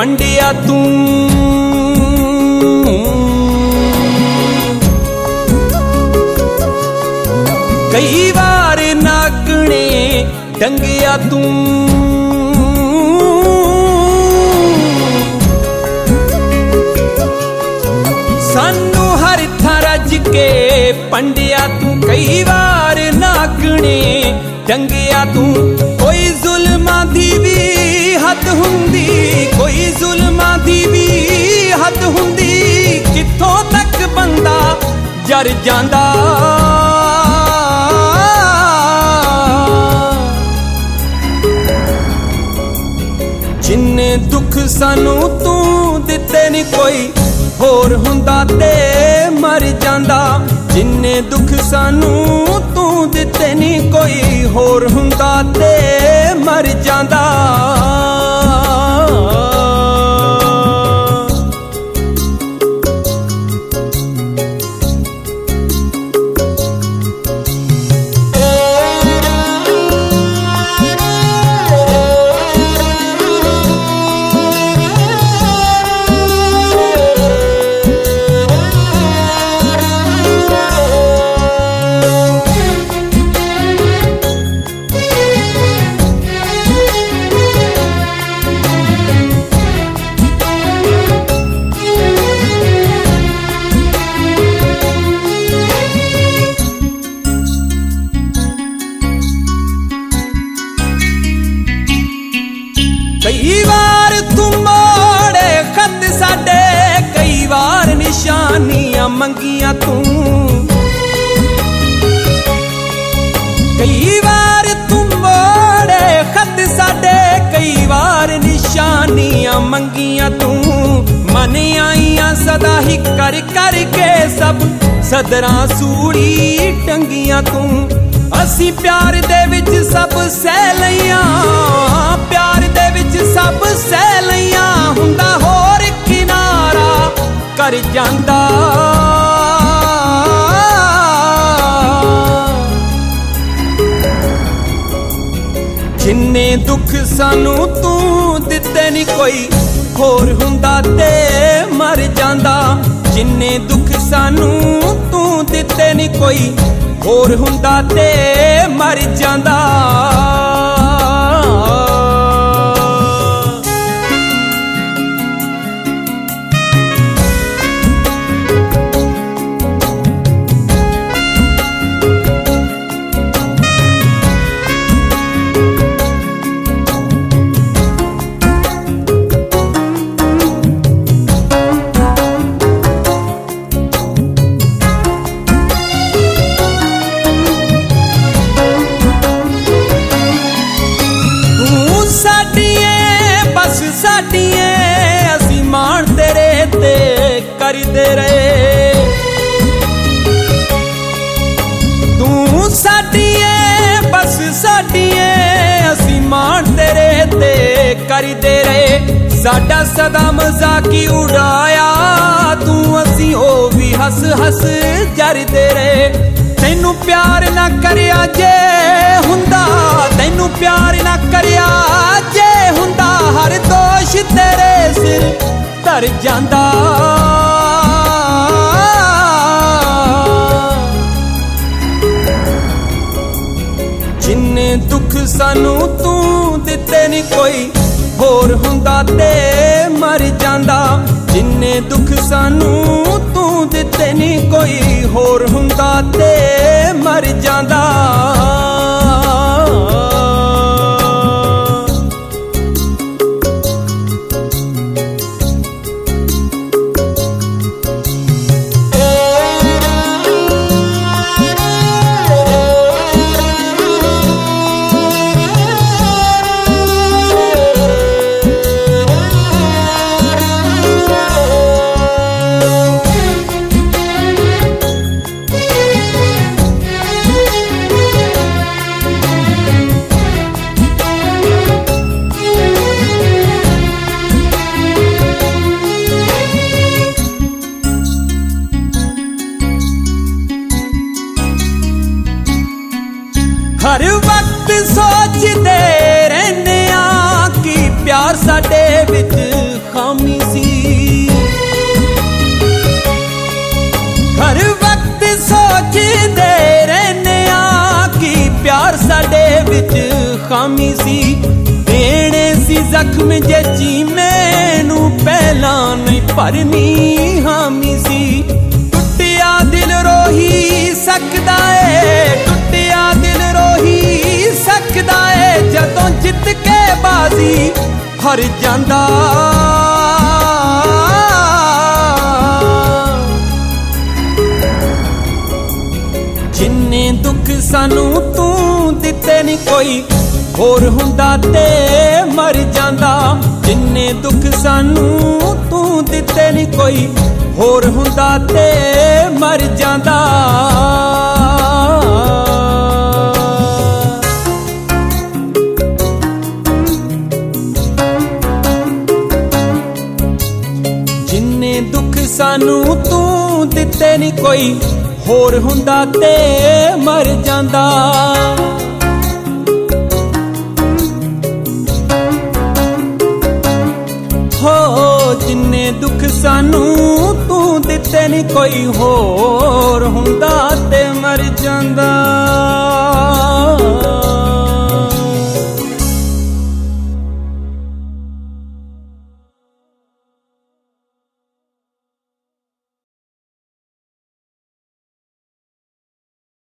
पंडिया तू कई बार नागणे डंगिया तू सानू हर थां रज के पंडिया तू कई बार नागणे डंगिया तू कोई जुल्मां दी भी हद हुंदी कोई जुल्मां दी भी हद हुंदी कित्थों तक बंदा जर जांदा जिन्ने दुख सानू तू दिते नी कोई होर हुंदा ते मर जांदा जिन्ने दुख सानू तू दिते नी कोई होर हुंदा ते मर जांदा कई बार तू मोड़े खत साडे कई बार निशानियां मंगियां तू कई बार तू मोड़े खत साडे कई बार निशानियां मंगियां तू मन आईयां सदा ही कर कर के सब सदरां सूड़ी टंगियां तू असी प्यार दे विच सब सह लईयां प्यार दे विच सब सह लईयां हुंदा होर किनारा कर जांदा जिन्ने दुख सानू तू दिते नी कोई होर हुंदा ते मर जांदा जिन्ने दुख सानू तू दिते नी कोई होर हुंदा ते मर जांदा असी मान तेरे ते करदे रहे तू साडी ऐ बस साडी ऐ असी मान तेरे ते करदे रहे साडा सदा मजाकी उड़ाया तू असी ओ भी हस हस जरदे रहे तैनू प्यार ना करया जे हुंदा तैनू प्यार ना करया जे हुंदा हर दोष तेरे सिर तर जांदा जिन्ने दुख सानू तू दिते नी कोई होर हुंदा ते मर जांदा जिन्ने दुख सानू तू दिते नी कोई होर हुंदा ते मर जांदा हर वक्त सोचते रहने कि प्यार साडे विच हामी सी देने सी जख्म जे चीमे नू पहला नहीं भरनी हामी सी टुटिया दिल रोही सकदा है टुटिया दिल रोही सकदा है जदों जित के बाजी हर जांदा जिन्ने दुख सानू तू दिते नहीं कोई होर हुंदा ते मर जांदा जिन्ने दुख सानू तू दिते नहीं कोई होर हुंदा ते मर जांदा जिन्ने दुख सानू तू दिते नहीं कोई होर हुंदा ते मर जांदा हो जिन्ने दुख सानू तू दिते नहीं कोई होर